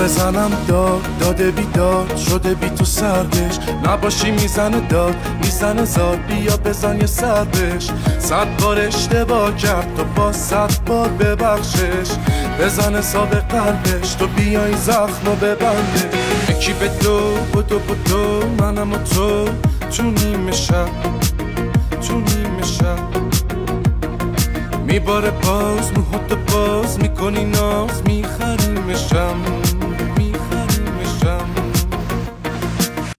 بزنم داده بیداد شده بی تو سردش نباشی میزنه داد میزنه زاد بیا بزن یه سردش 100 بار اشتباه کرد تو با 100 بار ببخشش بزن حساب قلبش تو بیای زخم و ببنده یکی به دو بدو منم و تو نیمه شب میباره باز موهاتو باز میکنی ناز میخریمشم